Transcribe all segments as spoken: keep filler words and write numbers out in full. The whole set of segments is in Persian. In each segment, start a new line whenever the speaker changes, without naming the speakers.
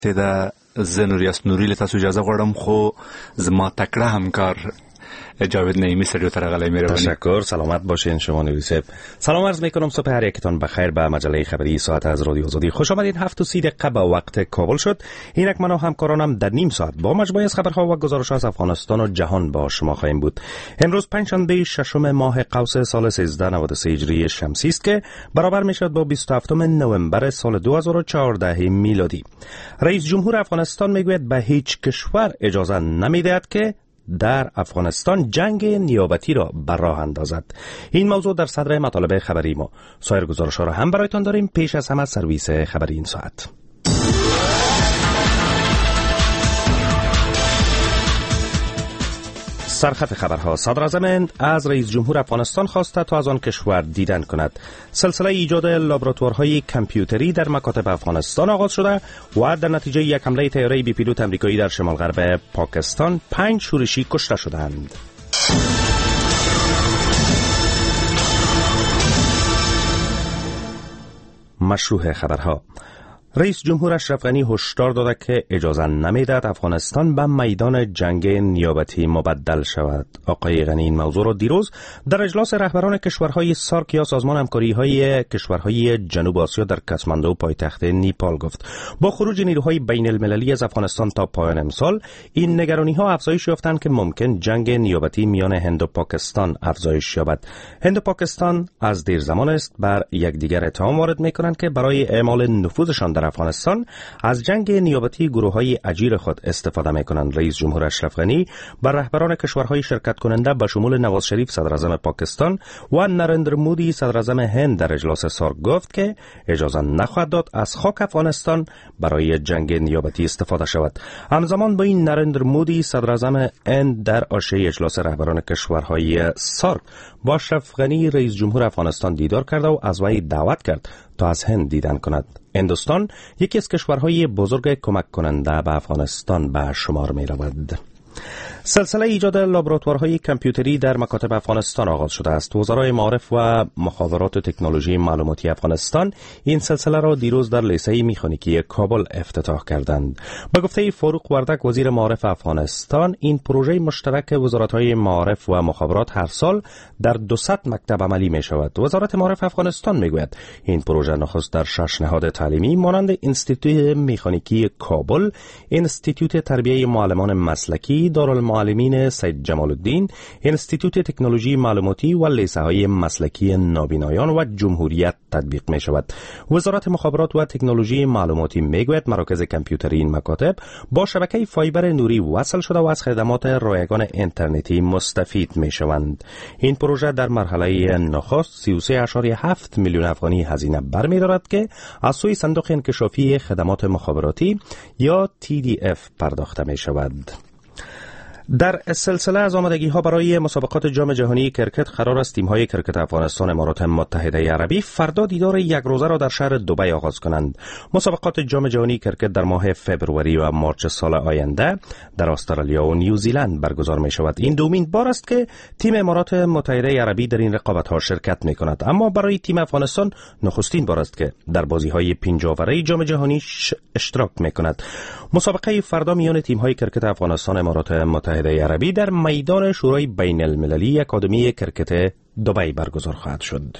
تدا زنوریاس نوری له تاسو اجازه غواړم خو زما تکړه همکار جاوید نعیمی سریو ترغلای مهربانی.
تشکر. سلامت باشین شما نوری صاحب. سلام عرض میکنم صبح هر یکتان بخیر به مجله خبری ساعت از رادیو آزادی. خوش آمدید. هفت و سی دقیقه به وقت کابل شد. اینک من و همکارانم در نیم ساعت با مجموعه از خبرها و گزارش‌ها از افغانستان و جهان با شما خواهیم بود. امروز پنجشنبه ششم ماه قوس سال سیزده نود و سه هجری شمسی است که برابر میشد با بیست و هفتم نوامبر سال دو هزار و چهارده میلادی. رئیس جمهور افغانستان میگوید به هیچ کشور اجازه نمیدهد که در افغانستان جنگ نیابتی را بر راه اندازد. این موضوع در صدر مطالب خبری ما. سایر گزارش‌ها را هم برایتان داریم. پیش از همه سرویس خبری این ساعت. سرخط خبرها. صدراعظم هند از رئیس جمهور افغانستان خواسته تا از آن کشور دیدن کند. سلسله ایجاد لابراتوارهای کامپیوتری در مکاتب افغانستان آغاز شده و در نتیجه یک حمله طیاره بی پیلوت امریکایی در شمال غرب پاکستان پنج شورشی کشته شدند. مشروع خبرها. رئیس جمهور اشرف غنی هشدار داده که اجازه نمیدهد افغانستان به میدان جنگ نیابتی مبدل شود. آقای غنی این موضوع را دیروز در اجلاس رهبران کشورهای سارک یا سازمان همکاری‌های کشورهای جنوب آسیا در کاتماندو پایتخت نیپال گفت. با خروج نیروهای بین المللی از افغانستان تا پایان امسال، این نگرانی‌ها افزایش یافتند که ممکن جنگ نیابتی میان هند و پاکستان افزایش یابد. هند و پاکستان از دیر زمان است بر یکدیگر اتهام وارد می‌کنند که برای اعمال نفوذشان در افغانستان از جنگ نیابتی گروه‌های اجیر خود استفاده می‌کنند. رئیس جمهور اشرف غنی بر رهبران کشورهای شرکت کننده به شمول نواز شریف صدراعظم پاکستان و نریندر مودی صدراعظم هند در اجلاس سارک گفت که اجازه نخواهد داد از خاک افغانستان برای جنگ نیابتی استفاده شود. همزمان با این نریندر مودی صدراعظم هند در عرصه اجلاس رهبران کشورهای سارک با اشرف غنی رئیس جمهور افغانستان دیدار کرد و از وی دعوت کرد تا از هند دیدن کند. هندوستان یکی از کشورهای بزرگ کمک کننده به افغانستان به شمار می رود. سلسله ایجاد لابراتوارهای کامپیوتری در مکاتب افغانستان آغاز شده است. وزرای معارف و مخابرات و تکنولوژی معلوماتی افغانستان این سلسله را دیروز در لیسه میخانیکی کابل افتتاح کردند. به گفته فاروق وردک وزیر معارف افغانستان، این پروژه مشترک وزارت‌های معارف و مخابرات هر سال در دویست مکتب عملی می شود. وزارت معارف افغانستان میگوید این پروژه نخست در شش نهاد تعلیمی مانند انستیتوت میخانیکی کابل، انستیتوت تربیه معلمان مسلکی دارالمعلمین سید جمال الدین، انستیتوت تکنولوژی معلوماتی و لیسه های مسلکی نابینایان و جمهوریت تطبیق می شود. وزارت مخابرات و تکنولوژی معلوماتی می گوید مراکز کامپیوتری این مکاتب با شبکه فایبر نوری وصل شده و از خدمات رایگان اینترنتی مستفید می شوند. این پروژه در مرحله نخست سی و سه ممیز هفت میلیون افغانی هزینه برمی دارد که از سوی صندوق انکشافی خدمات مخابراتی یا تی دی اف پرداخته می شود. در سلسله از آمادگی‌ها برای مسابقات جام جهانی کرکت قرار است تیم‌های کرکت افغانستان امارات متحده عربی فردا دیدار یک روزه را در شهر دبی آغاز کنند. مسابقات جام جهانی کرکت در ماه فوریه و مارچ سال آینده در استرالیا و نیوزیلند برگزار می‌شود. این دومین بار است که تیم امارات متحده عربی در این رقابت‌ها شرکت می‌کند، اما برای تیم افغانستان نخستین بار است که در بازی‌های پنجاوره جام جهانی اشتراک می‌کند. مسابقه فردا میان تیم‌های کرکت افغانستان امارات متحده عربی در میدان شورای بین المللی اکادمی کرکت دبی برگزار خواهد شد.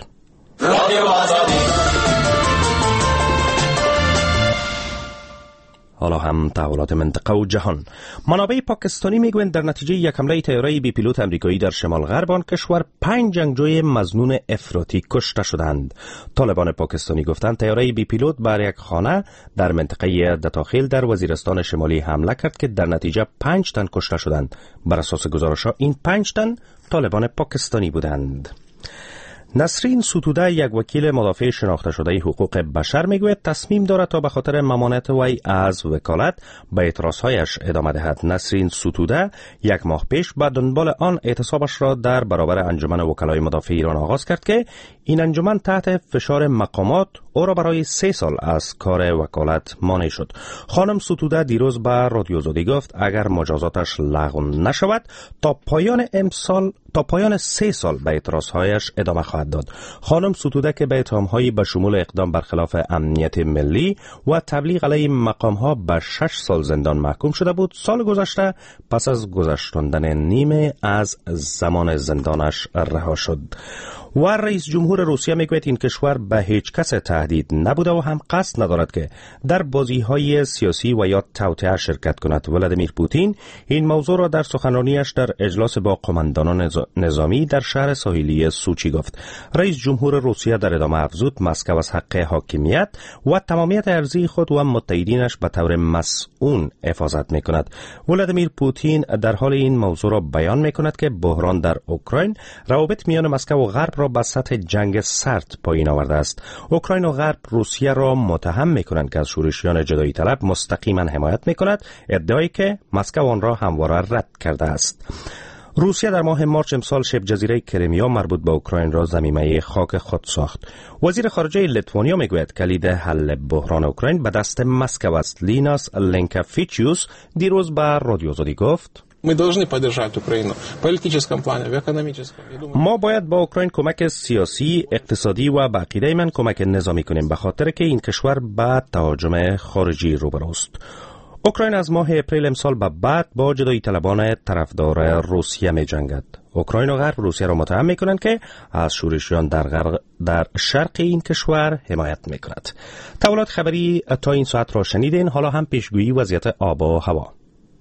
حالا هم تحولات منطقه و جهان. منابع پاکستانی میگویند در نتیجه یک حمله طیاره بی پیلوت امریکایی در شمال غرب آن کشور پنج جنگجوی مظنون افراطی کشته شدند. طالبان پاکستانی گفتند طیاره بی پیلوت بر یک خانه در منطقه دتاخیل در وزیرستان شمالی حمله کرد که در نتیجه پنج تن کشته شدند. بر اساس گزارش‌ها این پنج تن طالبان پاکستانی بودند. نسرین ستوده، یک وکیل مدافع شناخته شده حقوق بشر، میگوید تصمیم دارد تا به خاطر ممانعت وی از وکالت به اعتراضهایش ادامه دهد. نسرین ستوده یک ماه پیش به دنبال آن اعتصابش را در برابر انجمن وکلای مدافع ایران آغاز کرد که این انجمن تحت فشار مقامات او را برای سه سال از کار وکالت مانع شد. خانم ستوده دیروز به رادیو زودی گفت اگر مجازاتش لغو نشود تا پایان امسال تا پایان سه سال به اعتراضهایش ادامه خواهد داد. خانم ستوده که به اتهام‌های به شمول اقدام برخلاف امنیت ملی و تبلیغ علیه مقام‌ها به شش سال زندان محکوم شده بود، سال گذشته پس از گذشتاندن نیمه از زمان زندانش رها شد. و رئیس جمهور روسیه میگوید این کشور به هیچ کس تهدید نبوده و هم قصد ندارد که در بازی‌های سیاسی و یا توطئه شرکت کند. ولادیمیر پوتین این موضوع را در سخنرانیش در اجلاس با قماندانان نظامی در شهر ساحلی سوچی گفت. رئیس جمهور روسیه در ادامه افزود مسکو از حق حاکمیت و تمامیت ارضی خود و متحدینش به طور مسئول حفاظت میکند. ولادیمیر پوتین در حال این موضوع را بیان میکند که بحران در اوکراین روابط میان مسکو و غرب را به سطح جنگ سرد پایین آورده است. اوکراین و غرب روسیه را متهم میکنند که از شورشیان جدایی طلب مستقیما حمایت میکند، ادعایی که مسکو آن را همواره رد کرده است. روسیه در ماه مارچ امسال شبه جزیره کریمیا مربوط به اوکراین را ضمیمه خاک خود ساخت. وزیر خارجه لیتوانیا میگوید کلید حل بحران اوکراین به دست مسکو است. لیناس لنکافیچیوس دیروز به رادیو زودی گفت
Мы должны поддержать Украину в политическом плане, в экономическом.
ما باید با اوکراین کمک سیاسی، اقتصادی و به عقیده من کمک نظامی کنیم به خاطر که این کشور با تهاجم خارجی روبروست. اوکراین از ماه اپریل امسال به بعد با جدایی طلبان طرفدار روسیه می جنگد. اوکراین و غرب روسیه را متهم می کنند که از شورشیان در, غرب در شرق این کشور حمایت می کند. تولید خبری تا این ساعت را شنیدین. حالا هم پیشگویی وضعیت آب و هوا.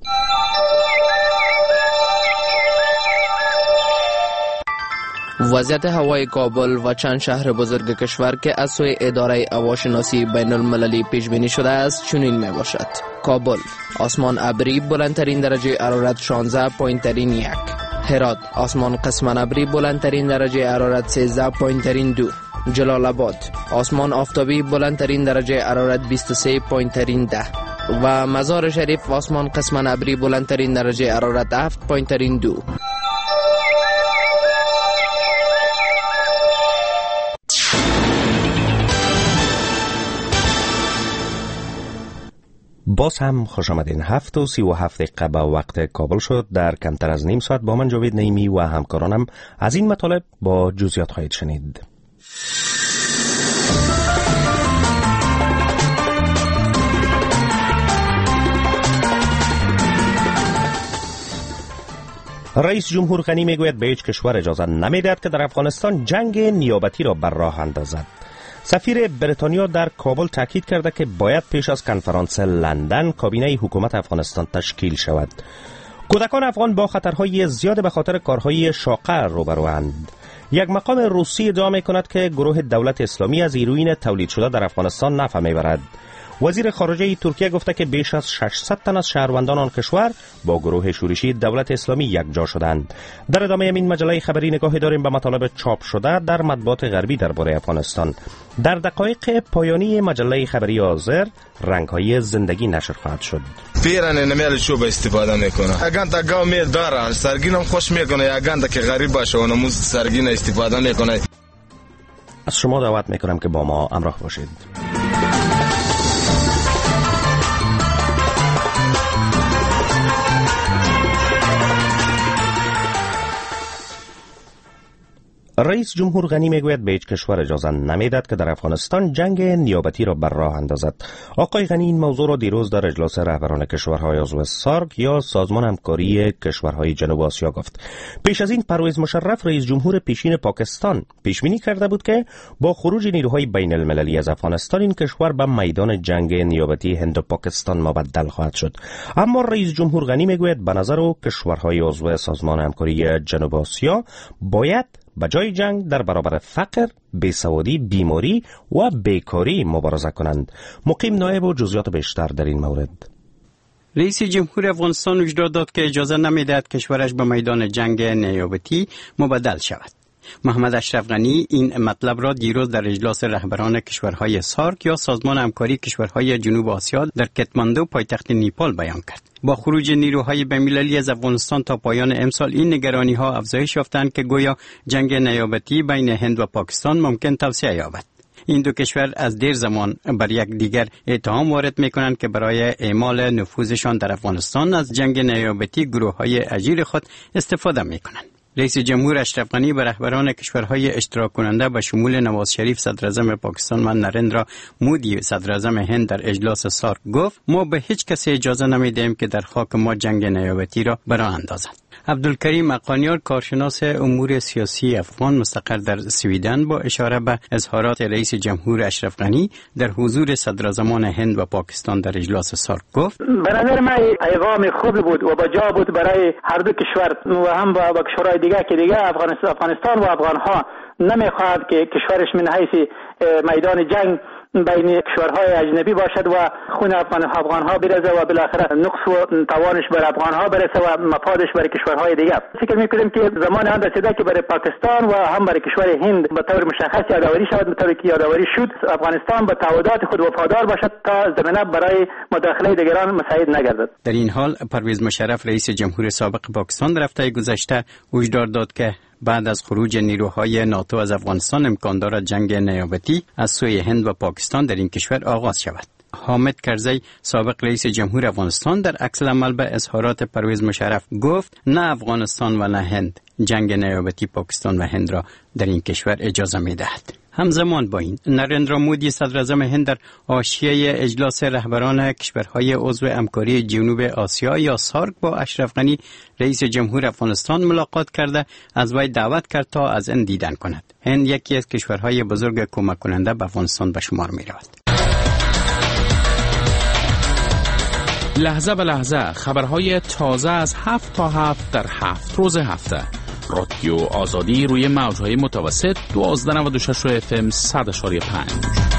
وضعیت هوای کابل و چند شهر بزرگ کشور که از سوی اداره هواشناسی بین المللی پیش بینی شده است چنین می باشد: کابل آسمان ابری، بلندترین درجه حرارت شانزده پایین ترین یک. هرات آسمان قسماً ابری، بلندترین درجه حرارت سیزده پایین ترین دو. جلال آباد آسمان آفتابی، بلندترین درجه حرارت بیست و سه پایین ترین ده. و مزار شریف آسمان قسماً ابری، بلندترین درجه حرارت هفت پایین ترین دو.
باز هم خوش آمدین. هفت و سی و هفت دقیقه به وقت کابل شد. در کمتر از نیم ساعت با من جاوید نعیمی و همکارانم از این مطالب با جزئیات خواهید شنید. رئیس جمهور غنی میگوید به هیچ کشور اجازه نمیدهد که در افغانستان جنگ نیابتی را بر راه اندازد. سفیر بریتانیا در کابل تاکید کرده که باید پیش از کنفرانس لندن کابینه حکومت افغانستان تشکیل شود. کودکان افغان با خطرهای زیاد به خاطر کارهای شاقه روبروند. یک مقام روسی ادعا می‌کند که گروه دولت اسلامی از هیروئین تولید شده در افغانستان نفع می‌برد. وزیر خارجه ترکیه گفته که بیش از ششصد تن از شهروندان آن کشور با گروه شورشی دولت اسلامی یکجا شدند. در ادامه این مجله خبری نگاهی داریم به مطالب چاپ شده در مطبوعات غربی درباره افغانستان. در دقایق پایانی مجله خبری حاضر رنگ‌های زندگی نشر خواهد شد.
پیران نمیل شوب استفاده میکنه. اگه تا گاو میل داره سرگینم خوش میکنه، اگه که غریب باشه اونم سرگین استفاده میکنه.
از شما دعوت میکنم که با ما همراه باشید. رئیس جمهور غنی میگوید به هیچ کشور اجازه نمیدهد که در افغانستان جنگ نیابتی را بر راه اندازد. آقای غنی این موضوع را دیروز در اجلاس رهبران کشورهای عضو سارک یا سازمان همکاری کشورهای جنوب آسیا گفت. پیش از این پرویز مشرف رئیس جمهور پیشین پاکستان پیش بینی کرده بود که با خروج نیروهای بین المللی از افغانستان این کشور به میدان جنگ نیابتی هند و پاکستان مبدل خواهد شد. اما رئیس جمهور غنی میگوید به نظر او کشورهای عضو سازمان همکاری جنوب آسیا باید با جای جنگ در برابر فقر، بیسوادی، بیماری و بیکاری مبارزه کنند. مقیم نایب و جزئیات بیشتر در این مورد.
رئیس جمهور افغانستان هشدار داد که اجازه نمیدهد کشورش به میدان جنگ نیابتی مبدل شود. محمد اشرف غنی این مطلب را دیروز در اجلاس رهبران کشورهای سارک یا سازمان همکاری کشورهای جنوب آسیا در کتماندو پایتخت نیپال بیان کرد. با خروج نیروهای بین‌المللی از افغانستان تا پایان امسال این نگرانی‌ها افزایش یافتند که گویا جنگ نیابتی بین هند و پاکستان ممکن توسعه یابد. این دو کشور از دیر زمان بر یک دیگر اتهام وارد می‌کنند که برای اعمال نفوذشان در افغانستان از جنگ نیابتی گروه‌های اجیر خود استفاده می‌کنند. رئیس جمهور اشرف غنی به رهبران کشورهای اشتراک کننده به شمول نواز شریف صدر اعظم پاکستان و نریندرا مودی صدر اعظم هند در اجلاس سارک گفت ما به هیچ کسی اجازه نمیدهیم که در خاک ما جنگ نیابتی را برآ اندازد. عبدالکریم اقانیار کارشناس امور سیاسی افغان مستقر در سویدن با اشاره به اظهارات رئیس جمهور اشرف غنی در حضور صدراعظمان هند و پاکستان در اجلاس سارک گفت
به نظر من پیغام خوب بود و با جا بود برای هر دو کشور و هم با کشورهای دیگه که دیگه افغانستان و افغانها نمیخواهد که کشورش من حیث میدان جنگ بین کشورهای اجنبی باشد و خون افغانها برسه و بالاخره نقص و توانش بر افغانها برسه و مفادش برای کشورهای دیگه. فکر می‌کنم که زمان آن رسیده که برای پاکستان و هم برای کشور هند به طور مشخص یادآوری شود، به طوری که یادآوری شد افغانستان به تعهدات خود وفادار باشد تا زمینه برای مداخله دیگران مساعد نگردد.
در این حال پرویز مشرف رئیس جمهور سابق پاکستان در هفته گذشته هشدار داد که بعد از خروج نیروهای ناتو از افغانستان امکان دارد جنگ نیابتی از سوی هند و پاکستان در این کشور آغاز شود. حامد کرزی سابق رئیس جمهور افغانستان در عکس العمل به اظهارات پرویز مشرف گفت نه افغانستان و نه هند جنگ نیابتی پاکستان و هند را در این کشور اجازه می‌دهد. همزمان با این نریندرا مودی صدر اعظم هند در حاشیه اجلاس رهبران کشورهای عضو همکاری جنوب آسیا یا سارک با اشرف غنی رئیس جمهور افغانستان ملاقات کرده از وی دعوت کرد تا از هند دیدن کند. هند یکی از کشورهای بزرگ کمک کننده به افغانستان به شمار می رود.
لحظه به لحظه خبرهای تازه از هفت تا هفت در هفت روز هفته. رادیو آزادی روی موجهای متوسط دوازده نود و شش اف ام صد اشاری پنج.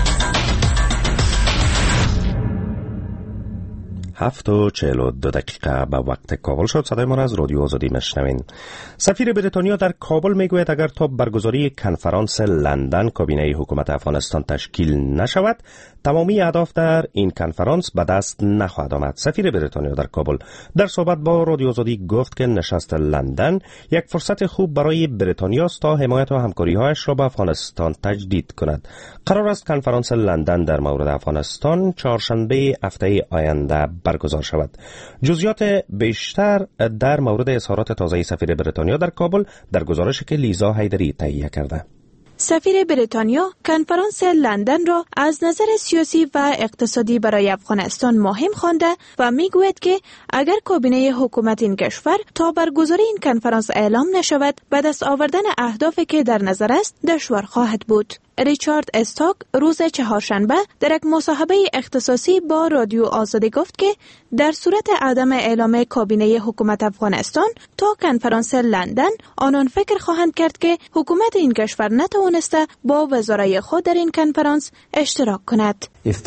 هفت و چهل و دو دقیقه به وقت کابل شد. صدای ما را از رادیو آزادی مشنوین. سفیر بریتانیا در کابل میگوید اگر تا برگزاری کنفرانس لندن کابینه حکومت افغانستان تشکیل نشود تمامی اهداف در این کنفرانس به دست نخواهد آمد. سفیر بریتانیا در کابل در صحبت با رادیو آزادی گفت که نشست لندن یک فرصت خوب برای بریتانیا است تا حمایت و همکاری‌هایش را با افغانستان تجدید کند. قرار است کنفرانس لندن در مورد افغانستان چهارشنبه هفته آینده برگزار شود. جزئیات بیشتر در مورد اظهارات تازه سفیر بریتانیا در کابل در گزارشی که لیزا حیدری تهیه کرده.
سفیر بریتانیا کنفرانس لندن را از نظر سیاسی و اقتصادی برای افغانستان مهم خوانده و میگوید که اگر کابینه حکومت این کشور تا برگزاری این کنفرانس اعلام نشود به دست آوردن اهدافی که در نظر است دشوار خواهد بود. ریچارد استاک روز چهارشنبه در یک مصاحبه اختصاصی با رادیو آزادی گفت که در صورت عدم اعلام کابینه حکومت افغانستان تا کنفرانس لندن آنان فکر خواهند کرد که حکومت این کشور نتوانسته با وزرای خود در این کنفرانس اشتراک کند.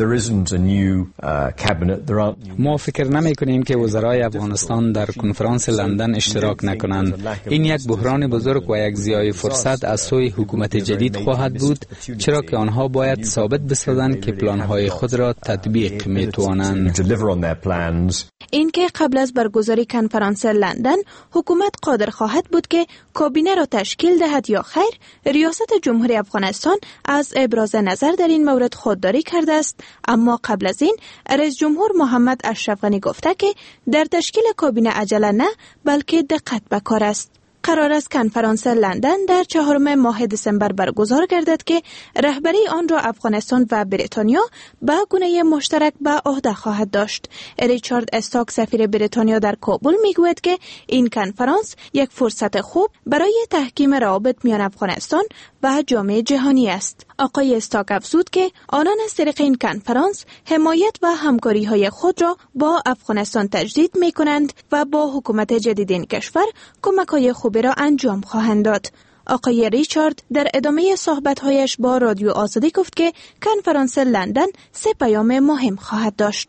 ما فکر نمی کنیم که وزرای افغانستان در کنفرانس لندن اشتراک نکنند. این یک بحران بزرگ و یک ضیاع فرصت از سوی حکومت جدید خواهد بود، چرا که آنها باید ثابت بسازند که پلان‌های خود را تطبیق می‌توانند.
این که قبل از برگزاری کنفرانس لندن حکومت قادر خواهد بود که کابینه را تشکیل دهد یا خیر، ریاست جمهوری افغانستان از ابراز نظر در این مورد خودداری کرده است. اما قبل از این رئیس جمهور محمد اشرف غنی گفته که در تشکیل کابینه عجله نه بلکه دقت به کار است. قرار است کنفرانس لندن در چهارم ماه دسامبر برگزار گردد که رهبری آن را افغانستان و بریتانیا به گونه مشترک به عهده خواهد داشت. ریچارد استاک سفیر بریتانیا در کابل میگوید که این کنفرانس یک فرصت خوب برای تحکیم روابط میان افغانستان و جامعه جهانی است. آقای استاک افزود که آنان از طریق این کنفرانس حمایت و همکاری های خود را با افغانستان تجدید می کنند و با حکومت جدید این کشور کمک های خوبی را انجام خواهند داد. آقای ریچارد در ادامه صحبت‌هایش با رادیو آزادی گفت که کنفرانس لندن سه پیام مهم خواهد داشت.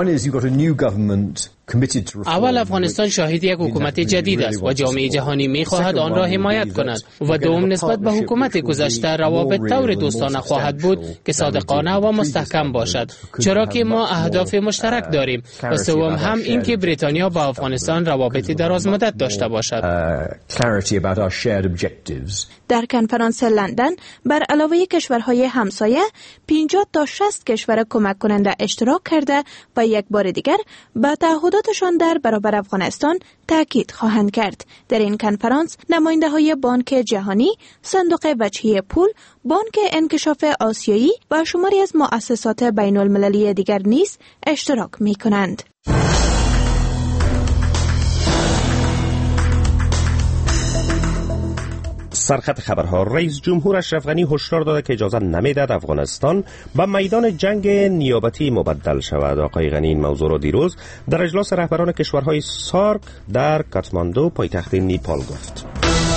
اول، افغانستان شاهد یک حکومت جدید است و جامعه جهانی می‌خواهد آن را حمایت کند و دوم، نسبت به حکومت گذشته روابط طور دوستانه خواهد بود که صادقانه و مستحکم باشد، چرا که ما اهداف مشترک داریم و سوم هم این که بریتانیا با افغانستان روابط دراز مدت داشته باشد.
در کنفرانس لندن بر علاوه کشورهای همسایه پنجاه تا شصت کشور کمک کننده اشتراک کرده و یک بار دیگر به تعهداتشان در برابر افغانستان تاکید خواهند کرد. در این کنفرانس نماینده‌های بانک جهانی، صندوق وجهی پول، بانک انکشاف آسیایی و شماری از مؤسسات بین المللی دیگر نیز اشتراک می کنند.
سرخط خبرها. رئیس جمهور اشرف غنی هشدار داده که اجازه نمیدهد افغانستان به میدان جنگ نیابتی مبدل شود. آقای غنی این موضوع را دیروز در اجلاس رهبران کشورهای سارک در کاتماندو پایتخت نیپال گفت.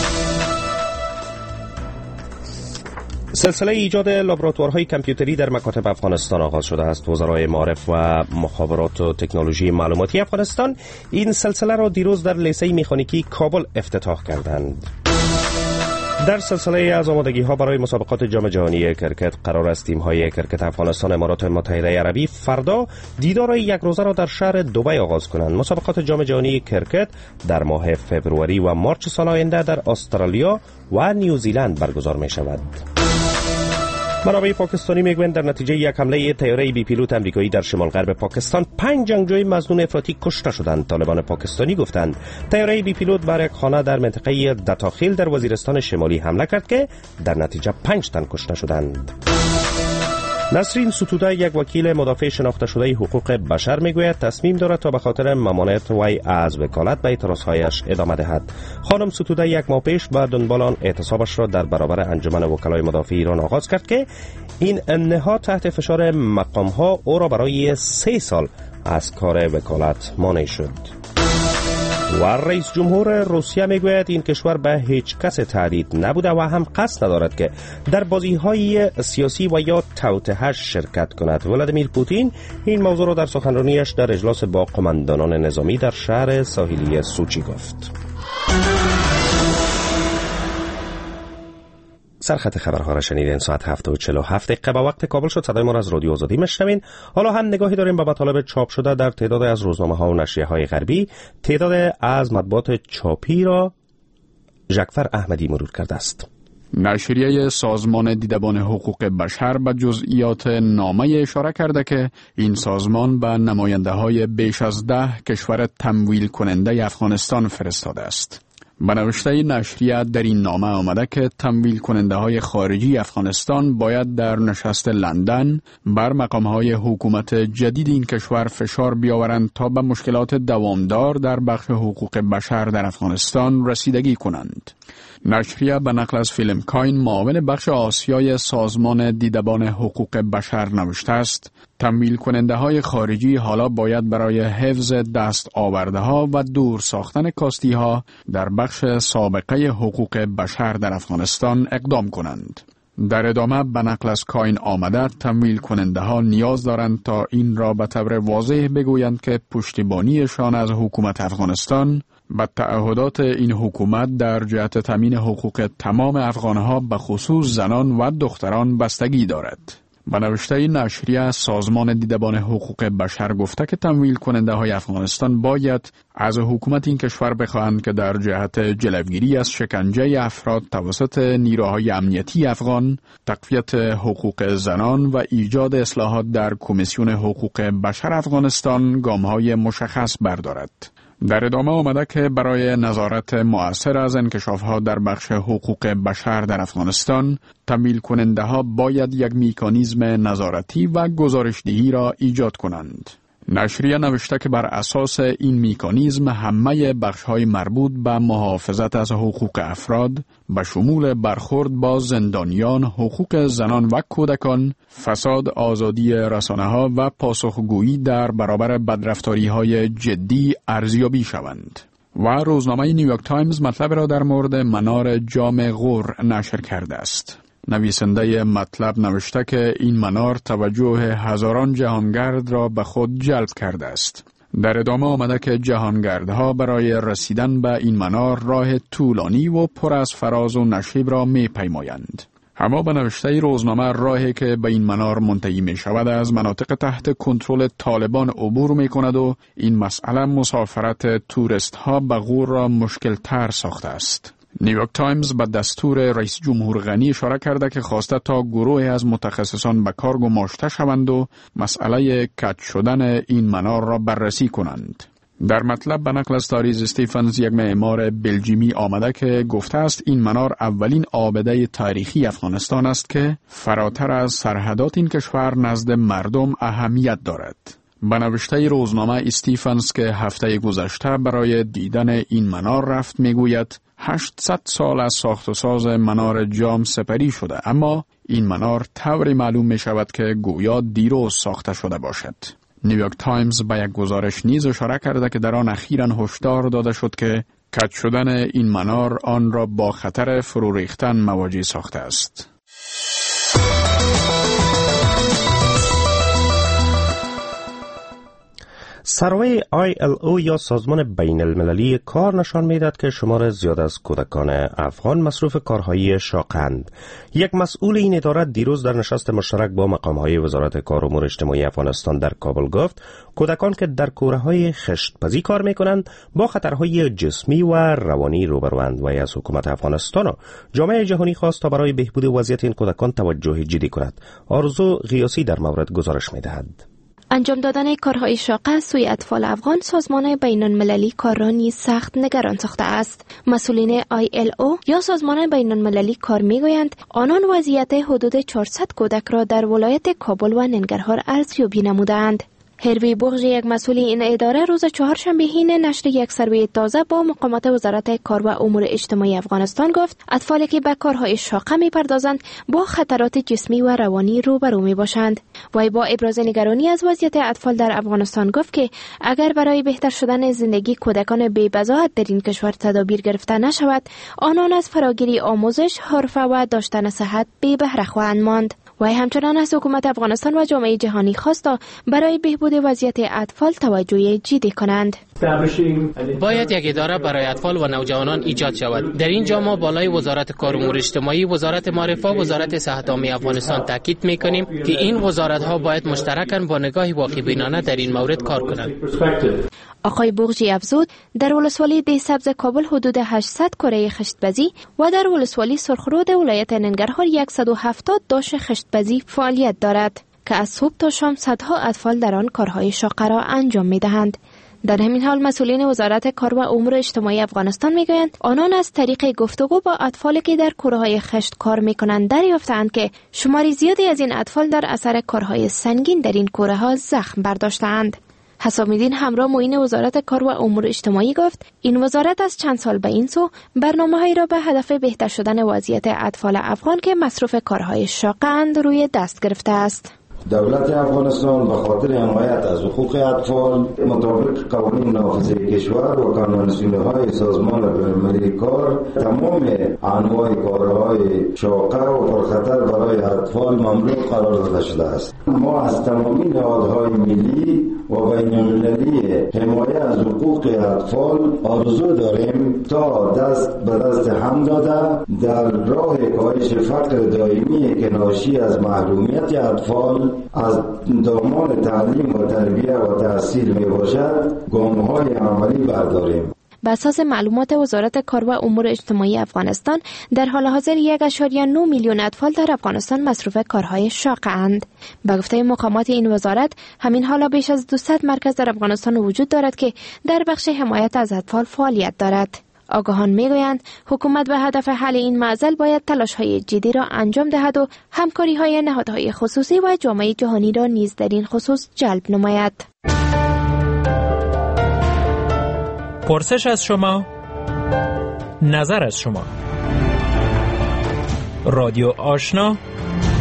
سلسله ایجاد لابراتوارهای کامپیوتری در مکاتب افغانستان آغاز شده است. وزرای معارف و مخابرات و تکنولوژی معلوماتی افغانستان این سلسله را دیروز در لیسه مکانیکی کابل افتتاح کردند. در سلسله از آمادگی ها برای مسابقات جام جهانی کرکت قرار است تیم های کرکت افغانستان امارات متحده عربی فردا دیدار یک روزه را در شهر دبی آغاز کنند. مسابقات جام جهانی کرکت در ماه فوریه و مارچ سال آینده در استرالیا و نیوزیلند برگزار می شود. منابع پاکستانی میگویند در نتیجه یک حمله طیاره بی پیلوت امریکایی در شمال غرب پاکستان پنج جنگجوی مظنون افراطی کشته شدند. طالبان پاکستانی گفتند طیاره بی پیلوت بر یک خانه در منطقه دتاخیل در وزیرستان شمالی حمله کرد که در نتیجه پنج تن کشته شدند. نسرین ستوده، یک وکیل مدافع شناخته شده حقوق بشر، میگوید تصمیم دارد تا به خاطر ممانعت وی از وکالت به اعتراضهایش ادامه دهد. خانم ستوده یک ماه پیش به دنبال آن اعتصابش را در برابر انجمن وکلای مدافع ایران آغاز کرد که این نهاد تحت فشار مقامها او را برای سه سال از کار وکالت مانع شد. و رئیس جمهور روسیه میگوید این کشور به هیچ کس تهدید نبوده و هم قصد ندارد که در بازی‌های سیاسی و یا توطئه‌اش شرکت کند. ولادیمیر پوتین این موضوع را در سخنرانیش در اجلاس با قماندانان نظامی در شهر ساحلی سوچی گفت. سرخط خبرها را شنیدین. ساعت هفت و چهل و هفت دقیقه به وقت کابل شد. صدای ما را از رادیو آزادی میشنوین. حالا هم نگاهی داریم به مطالب چاپ شده در تعداد از روزنامه‌ها و نشریه‌های غربی. تعداد از مطبوعات چاپی را ژکفر احمدی مرور کرده است.
نشریه سازمان دیدبان حقوق بشر به جزئیات نامه اشاره کرده که این سازمان به نماینده‌های بیش از ده کشور تمویل کننده افغانستان فرستاده است. به نوشته نشریه در این نامه آمده که تمویل کننده های خارجی افغانستان باید در نشست لندن بر مقام های حکومت جدید این کشور فشار بیاورند تا به مشکلات دوامدار در بخش حقوق بشر در افغانستان رسیدگی کنند. نشریه به نقل از فیلم کاین، معاون بخش آسیای سازمان دیدبان حقوق بشر نوشته است تمویل کننده های خارجی حالا باید برای حفظ دست آورده ها و دور ساختن کاستی ها در بخش سابقه حقوق بشر در افغانستان اقدام کنند. در ادامه به نقل از کاین آمده تمویل کننده ها نیاز دارند تا این را به طور واضح بگویند که پشتیبانیشان از حکومت افغانستان به تعهدات این حکومت در جهت تامین حقوق تمام افغانها به خصوص زنان و دختران بستگی دارد. به نوشته نشریه سازمان دیدبان حقوق بشر گفته که تمویل کننده های افغانستان باید از حکومت این کشور بخواهند که در جهت جلوگیری از شکنجه افراد توسط نیروهای امنیتی افغان، تقویت حقوق زنان و ایجاد اصلاحات در کمیسیون حقوق بشر افغانستان گام‌های مشخص بردارد. در ادامه آمده که برای نظارت مؤثر از انکشاف‌ها در بخش حقوق بشر در افغانستان، تمویل کننده ها باید یک مکانیزم نظارتی و گزارشدهی را ایجاد کنند. نشریه نوشته که بر اساس این مکانیزم همه بخش‌های مربوط به محافظت از حقوق افراد به شمول برخورد با زندانیان، حقوق زنان و کودکان، فساد، آزادی رسانه‌ها و پاسخگویی در برابر بدرفتاری‌های جدی ارزیابی شوند.
و روزنامه نیویورک تایمز مطلب را در مورد منار جام غور نشر کرده است. نویسنده مطلب نوشته که این منار توجه هزاران جهانگرد را به خود جلب کرده است. در ادامه آمده که جهانگردها برای رسیدن به این منار راه طولانی و پر از فراز و نشیب را می پیمایند. اما به نوشته روزنامه راهی که به این منار منتهی می شود از مناطق تحت کنترل طالبان عبور می کند و این مسئله مسافرت توریست ها به غور را مشکل تر ساخته است. نیویورک تایمز به دستور رئیس جمهور غنی اشاره کرده که خواسته تا گروهی از متخصصان به کار گماشته شوند و مسئله کج شدن این منار را بررسی کنند. در مطلب به نقل از تاریز استیفنز، یک معمار بلژیمی، آمده که گفته است این منار اولین آبده تاریخی افغانستان است که فراتر از سرحدات این کشور نزد مردم اهمیت دارد. به نوشته روزنامه استیفنز که هفته گذشته برای دیدن این منار رفت میگوید هشتصد سال از ساخت و ساز منار جام سپری شده، اما این منار طوری معلوم می شود که گویا دیروز ساخته شده باشد. نیویورک تایمز به یک گزارش نیز اشاره کرده که در آن اخیراً هشدار داده شد که کج شدن این منار آن را با خطر فرو ریختن مواجه ساخته است.
سروه آی ال او یا سازمان بین المللی کار نشان می‌دهد که شمار زیاد از کودکان افغان مصروف کارهای شاقند. یک مسئول این اداره دیروز در نشست مشترک با مقام‌های وزارت کار و امور اجتماعی افغانستان در کابل گفت کودکان که در کوره‌های خشت‌پزی کار می‌کنند با خطرهای جسمی و روانی روبروند و از حکومت افغانستان و جامعه جهانی خواست تا برای بهبود وضعیت این کودکان توجه جدی کند. آرزو غیاسی در مورد گزارش می‌دهد.
انجام دادن کارهای شاق از سوی اطفال افغان سازمان بین المللی کار را نیز سخت نگران ساخته است. مسئولین آی ال او یا سازمان بین المللی کار میگویند آنان وضعیت حدود چهارصد کودک را در ولایت کابل و ننگرهار ارزیابی نمودند. هروی بوغژ، یک مسئول این اداره، روز چهارشنبه حین نشر یک سروی تازه با مقامات وزارت کار و امور اجتماعی افغانستان گفت اطفالی که به کارهای شاقه می‌پردازند با خطرات جسمی و روانی روبرو می‌باشند. وی با ابراز نگرانی از وضعیت اطفال در افغانستان گفت که اگر برای بهتر شدن زندگی کودکان بی‌بضاعت در این کشور تدابیر گرفته نشود، آنان از فراگیری آموزش، حرفه و داشتن صحت بی بهره خواهند ماند. وی همچنان از حکومت افغانستان و جامعه جهانی خواست تا برای بهبود وضعیت اطفال توجه جدی کنند.
باید یک اداره برای اطفال و نوجوانان ایجاد شود. در اینجا ما بالای وزارت کار و امور اجتماعی، وزارت معارف و وزارت صحت عامه افغانستان تاکید می‌کنیم که این وزارت‌ها باید مشترکاً با نگاهی واقع‌بینانه در این مورد کار کنند.
آقای بوغژی افزود در ولسوالی ده سبز کابل حدود هشتصد کره خشت‌پزی و در ولسوالی سرخرود ولایت ننگرهار صد و هفتاد داش خشت‌پزی فعالیت دارد که از صبح تا شام صدها اطفال در آن کارهای شاقه را انجام می‌دهند. در همین حال مسئولین وزارت کار و امور اجتماعی افغانستان میگویند آنان از طریق گفتگو با اطفالی که در کوره‌های خشت کار میکنند دریافتند که شماری زیادی از این اطفال در اثر کارهای سنگین در این کوره‌ها زخم برداشتند. حسام‌الدین همراه معین وزارت کار و امور اجتماعی گفت این وزارت از چند سال به این سو برنامه‌هایی را به هدف بهتر شدن وضعیت اطفال افغان که مصروف کارهای شاقند روی دست گرفته است.
دولت افغانستان به خاطر حمایت از حقوق اطفال مطابق قوانین نافذه کشور و قانون‌های سازمان بین‌المللی کار تمام انواع کارهای شاقه و پرخطر برای اطفال ممنوع قرار داده شده است. ما از تمامی نهادهای ملی و بین‌المللی حمایت از حقوق اطفال آرزو داریم تا دست به دست هم داده در راه کاهش فقر دائمی که ناشی از محرومیت اطفال از دامان تعلیم و تربیت و تحصیل می باشد گام‌های عملی برداریم.
بر اساس معلومات وزارت کار و امور اجتماعی افغانستان در حال حاضر یک ممیز نه میلیون اطفال در افغانستان مصروف کارهای شاقه اند. به گفته مقامات این وزارت همین حالا بیش از دویست مرکز در افغانستان وجود دارد که در بخش حمایت از اطفال فعالیت دارد. آگاهان میگویند حکومت به هدف حل این معضل باید تلاش‌های جدی را انجام دهد و همکاری‌های نهادهای خصوصی و جامعه جهانی را نیز در این خصوص جلب نماید.
پرسش از شما، نظر از شما. رادیو آشنا،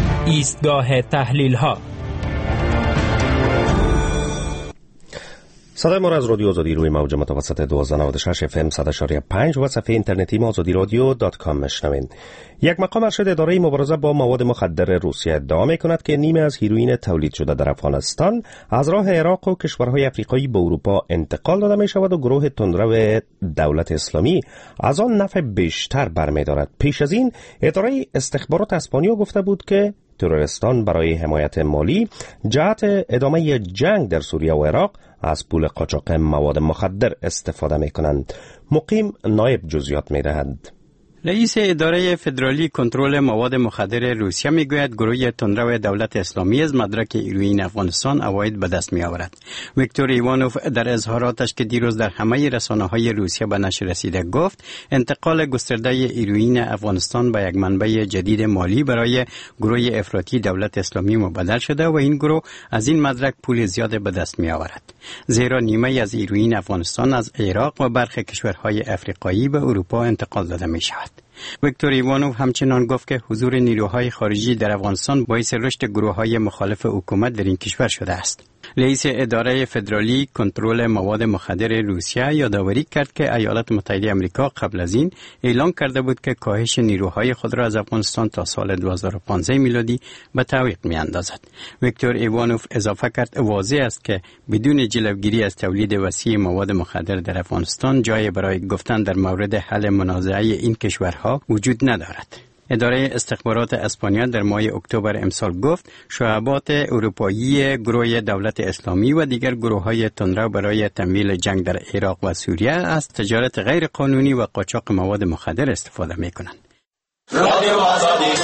ایستگاه تحلیل ها.
صدای ما را از رادیو آزادی روی موج متوسط دوازده نود و شش اف ام صد و شش پنج و صفحه اینترنتی ما آزادی رادیو دات کام میشنوین. یک مقام ارشد اداره مبارزه با مواد مخدر روسیه ادعا میکند که نیمه از هیروئین تولید شده در افغانستان از راه عراق و کشورهای افریقایی به اروپا انتقال داده می شود و گروه تندرو دولت اسلامی از آن نفع بیشتر برمی‌دارد. پیش از این اداره استخبارات اسپانیا گفته بود که تروریستان برای حمایت مالی جهت ادامه جنگ در سوریه و عراق از پول قاچاق مواد مخدر استفاده می کنند. مقیم نایب جزئیات می دهد.
رئیس اداره فدرالی کنترل مواد مخدر روسیه میگوید گروه تندرو دولت اسلامی از مدرک هیروئین افغانستان اواید به دست می آورد. ویکتور ایوانوف در اظهاراتش که دیروز در همه رسانه‌های روسیه به نشر رسیده گفت انتقال گسترده هیروئین افغانستان به یک منبع جدید مالی برای گروه افراطی دولت اسلامی مبدل شده و این گروه از این مدرک پول زیاد به دست می آورد. زیرا نیمه از هیروئین افغانستان از عراق و برخی کشورهای افریقایی به اروپا انتقال داده می شود. ویکتور ایوانوف همچنان گفت که حضور نیروهای خارجی در افغانستان باعث رشد گروه‌های مخالف حکومت در این کشور شده است. رئیس اداره فدرالی کنترل مواد مخدر روسیه یادآوری کرد که ایالات متحده آمریکا قبل از این اعلام کرده بود که کاهش نیروهای خود را از افغانستان تا سال دو هزار و پانزده میلادی به تعویق می‌اندازد. ویکتور ایوانوف اضافه کرد واضح است که بدون جلوگیری از تولید وسیع مواد مخدر در افغانستان جای برای گفتن در مورد حل منازعه این کشورها وجود ندارد. اداره استخبارات اسپانیا در ماه اکتبر امسال گفت شعبات اروپایی گروه دولت اسلامی و دیگر گروه‌های تندرو برای تمویل جنگ در عراق و سوریه از تجارت غیر قانونی و قاچاق مواد مخدر استفاده می‌کنند. رادیو آزادی.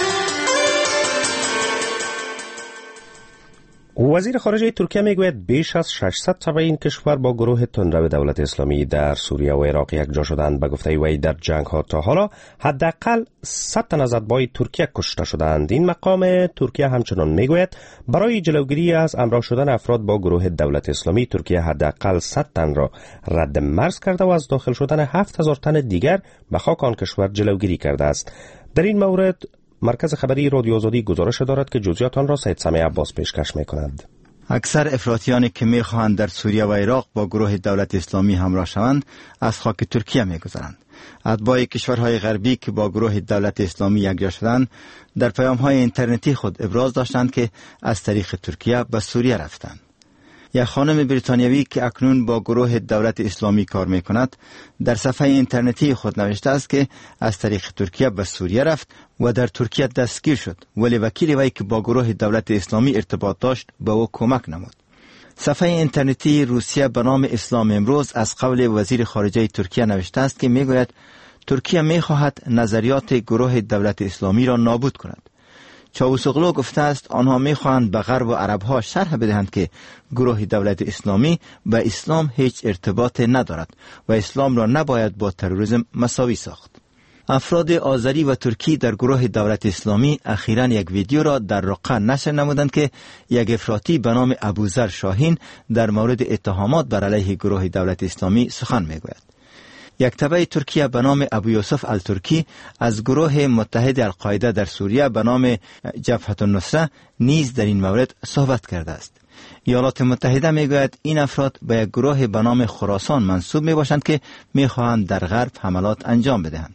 وزیر خارجه ترکیه میگوید بیش از ششصد تبع این کشور با گروه تندرو دولت اسلامی در سوریه و عراق یکجا شدند. به گفته وی در جنگ ها تا حالا حداقل صد تن از اتباع ترکیه کشته شدند. این مقام ترکیه همچنان میگوید برای جلوگیری از همراه شدن افراد با گروه دولت اسلامی ترکیه حداقل صد تن را رد مرز کرده و از داخل شدن هفت هزار تن دیگر به خاک آن کشور جلوگیری کرده است. در این مورد مرکز خبری رادیو آزادی گزارش دارد که جزئیات آن را سید سمیع عباس پیشکش می‌کند.
اکثر افراطیانی که می‌خواهند در سوریه و عراق با گروه دولت اسلامی همراه شوند از خاک ترکیه می‌گذرند. اتباع کشورهای غربی که با گروه دولت اسلامی یکجا شدند در پیام‌های اینترنتی خود ابراز داشتند که از طریق ترکیه به سوریه رفتند. یک خانم بریتانیایی که اکنون با گروه دولت اسلامی کار می‌کند در صفحه اینترنتی خود نوشته است که از طریق ترکیه به سوریه رفت و در ترکیه دستگیر شد، ولی وکیل وی که با گروه دولت اسلامی ارتباط داشت به او کمک نمود. صفحه اینترنتی روسیه به نام اسلام امروز از قول وزیر خارجه ترکیه نوشته است که میگوید ترکیه می‌خواهد نظریات گروه دولت اسلامی را نابود کند. چاوشوغلو گفته است آنها می‌خواهند به غرب و عرب‌ها شرح بدهند که گروه دولت اسلامی به اسلام هیچ ارتباط ندارد و اسلام را نباید با تروریسم مساوی ساخت. افراد آذری و ترکی در گروه دولت اسلامی اخیراً یک ویدیو را در رقه نشر نمودند که یک افراطی به نام ابوذر شاهین در مورد اتهامات بر علیه گروه دولت اسلامی سخن می‌گوید. یک تبع ترکیه به نام ابو یوسف الترکی از گروه متحد القاعده در سوریه به نام جبهه النصره نیز در این مورد صحبت کرده است. ایالات متحده میگوید این افراد به یک گروه به نام خراسان منسوب می باشند که میخواهند در غرب حملات انجام بدهند.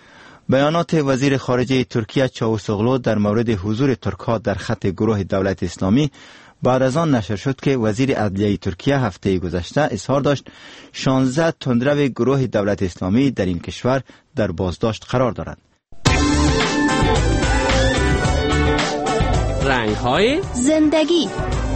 بیانات وزیر خارجه ترکیه چاوشوغلو در مورد حضور ترک‌ها در خط گروه دولت اسلامی بعد از آن نشر شد که وزیر عدلیه ترکیه هفته گذشته اظهار داشت شانزده تندرو گروه دولت اسلامی در این کشور در بازداشت قرار دارند.
رنگ‌های
زندگی.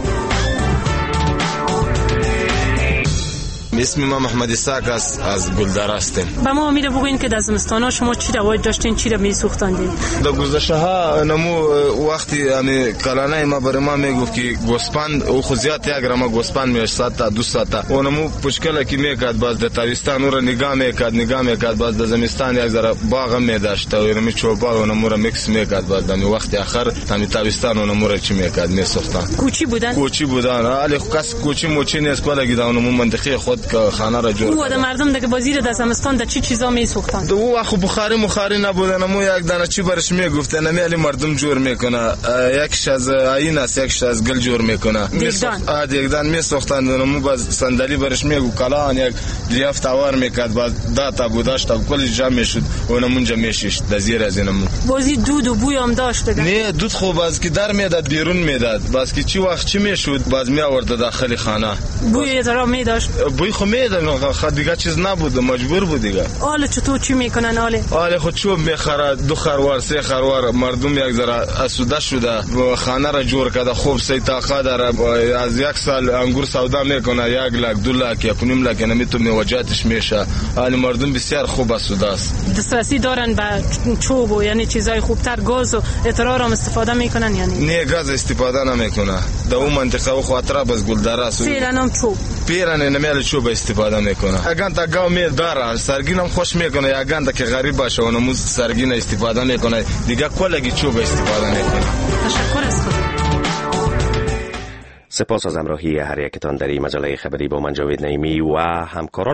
اسم من محمد اسحاق است، از گلدر هستم.
به ما امید بگوین که در زمستانا شما چی روایت داشتین، چی رو میسوختاندین؟
در گذشته ها نمو وقتی یعنی کلانه ما برای ما میگفت که گوسپند او خودیات یک رما گوسپند میش صد تا دویست تا و نمو پشکل کی میکرد باز در تابستان رو نگاه میکرد نگاه میکرد باز در زمستان یک ذره باغ میداشت و نمی چوبا و نمو رو میکس میکرد باز در وقت آخر تامی تابستان و نمو رو چی میکرد میسوختن.
کوچی بودن؟
کوچی بودن. ولی کس کوچی موچی نیست کلا گیدان نمو منطقه خود خانه را جور
او مردم دیگه بازی در زمستان در چی چیزا میسوختن؟
او اخو بخاری مخاری نبودن، مو یک دانه چی برش میگفتن نمیلی مردم جور میکنه، یکش از عین است یکش از گل جور میکنه، میسوخت دیگدان میسوختن، مو باز صندلی برش میگو کلان یک لیافت آوار میکرد، بعد داتا بوداشت کلی جمع شد اونمونجا میشش در زیر از اینمون.
بازی دود و بوی هم داشت دیگه؟
نه دود خوب باز که در میداد بیرون میداد، باز که چی وقت چی میشد باز می آورد داخل خانه.
بوی زرا می داشت؟
بوی خو میداد، خود دیگه چیز نبود، مجبور بود دیگه.
حالا چطور چی میکنن حالا؟
حالا خود چوب میخره، دو خروار سه خروار، مردم یک ذره اسوده شده و خانه را جور کرده، خوب سی طاقه داره، از یک سال انگور سودا میکنه، یک لاک دو لاک یک نیم لاک نمیتونه وجاتش میشه. حالا مردم بسیار خوب اسوده است.
دسترسی دارن به چوب و یعنی چیزای خوبتر، گاز و اترار هم استفاده میکنن یعنی؟
نه گاز استفاده نمیکنه، در اون منطقه و خاطره بس گلدره است.
فعلا هم چوب
پیرن نمیل چوب استفاده میکنه. اگر تا گاو می داره سرگین هم خوش میکنه، اگر تا که غریب باشه اونم سرگین استفاده میکنه، دیگه کلگی چوب استفاده میکنه.
تشکر از خود.
سپاس از همراهی هر یکتان در این مجله خبری با من جاوید نعیمی و همکاران.